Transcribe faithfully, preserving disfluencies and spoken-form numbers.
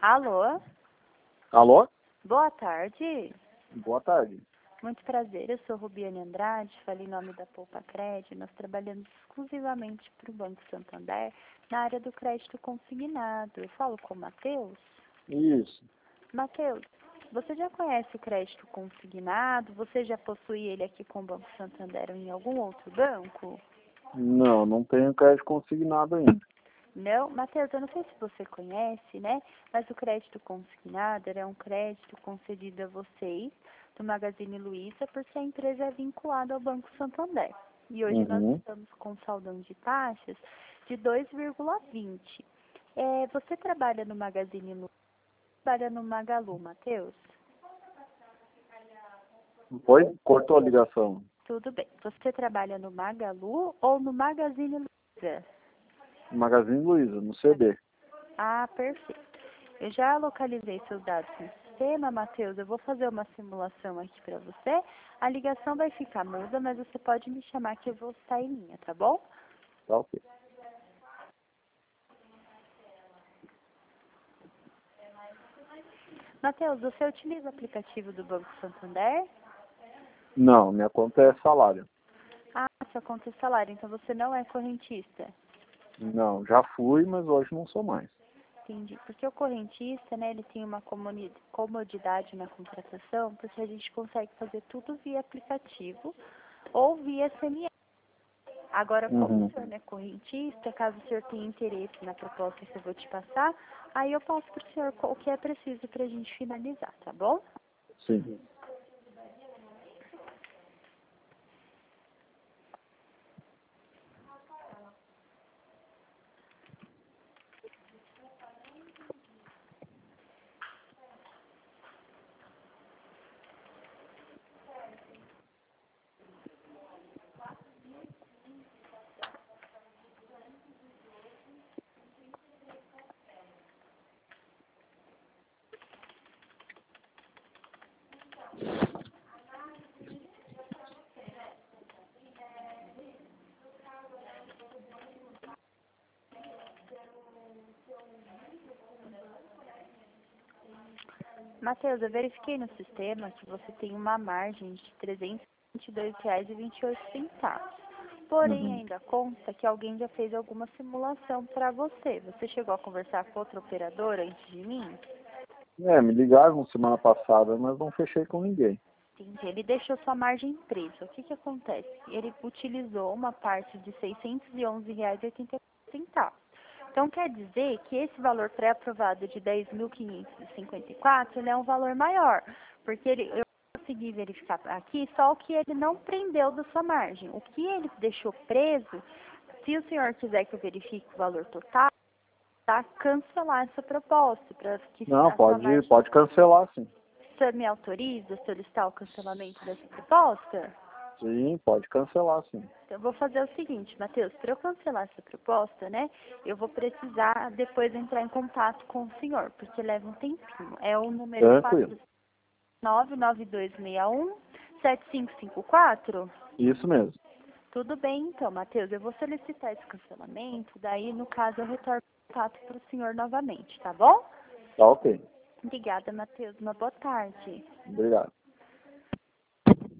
Alô? Alô? Boa tarde. Boa tarde. Muito prazer, eu sou Rubiane Andrade, falei em nome da Poupa Crédito. Nós trabalhamos exclusivamente para o Banco Santander na área do crédito consignado. Eu falo com o Matheus. Isso. Matheus, você já conhece o crédito consignado? Você já possui ele aqui com o Banco Santander ou em algum outro banco? Não, não tenho crédito consignado ainda. Não, Matheus, eu não sei se você conhece, né? Mas o crédito consignado é um crédito concedido a vocês do Magazine Luiza, porque a empresa é vinculada ao Banco Santander. E hoje nós Uhum. estamos com saldão de taxas de dois vírgula vinte. É, você trabalha no Magazine Luiza ou trabalha no Magalu, Matheus? Foi? Cortou a ligação. Tudo bem. Você trabalha no Magalu ou no Magazine Luiza? Magazine Luiza, no C D. Ah, perfeito. Eu já localizei seus dados no sistema, Matheus. Eu vou fazer uma simulação aqui para você. A ligação vai ficar muda, mas você pode me chamar que eu vou estar em linha, tá bom? Tá ok. Matheus, você utiliza o aplicativo do Banco Santander? Não, minha conta é salário. Ah, sua conta é salário, então você não é correntista. Não, já fui, mas hoje não sou mais. Entendi. Porque o correntista, né, ele tem uma comuni- comodidade na contratação, porque a gente consegue fazer tudo via aplicativo ou via S M S. Agora, como Uhum. o senhor não é correntista, caso o senhor tenha interesse na proposta que eu vou te passar, aí eu passo para o senhor o que é preciso para a gente finalizar, tá bom? Sim. Matheus, eu verifiquei no sistema que você tem uma margem de trezentos e vinte e dois reais e vinte e oito centavos. Porém, Uhum. ainda consta que alguém já fez alguma simulação para você. Você chegou a conversar com outra operadora antes de mim? É, me ligaram semana passada, mas não fechei com ninguém. Entendi. Ele deixou sua margem presa. O que que acontece? Ele utilizou uma parte de seiscentos e onze reais e oitenta e quatro centavos. Então, quer dizer que esse valor pré-aprovado de dez mil quinhentos e cinquenta e quatro, ele é um valor maior, porque ele, eu consegui verificar aqui só o que ele não prendeu da sua margem. O que ele deixou preso, se o senhor quiser que eu verifique o valor total, tá, cancelar essa proposta, para que Não, a sua pode, margem... pode cancelar, sim. O senhor me autoriza a solicitar o cancelamento dessa proposta? Sim, pode cancelar, sim. Então, eu vou fazer o seguinte, Matheus, para eu cancelar essa proposta, né, eu vou precisar depois entrar em contato com o senhor, porque leva um tempinho. É o número Tranquilo. quatro nove nove dois seis um sete cinco cinco quatro? Isso mesmo. Tudo bem, então, Matheus, eu vou solicitar esse cancelamento, daí, no caso, eu retorno contato para o senhor novamente, tá bom? Tá ok. Obrigada, Matheus. Uma boa tarde. Obrigado.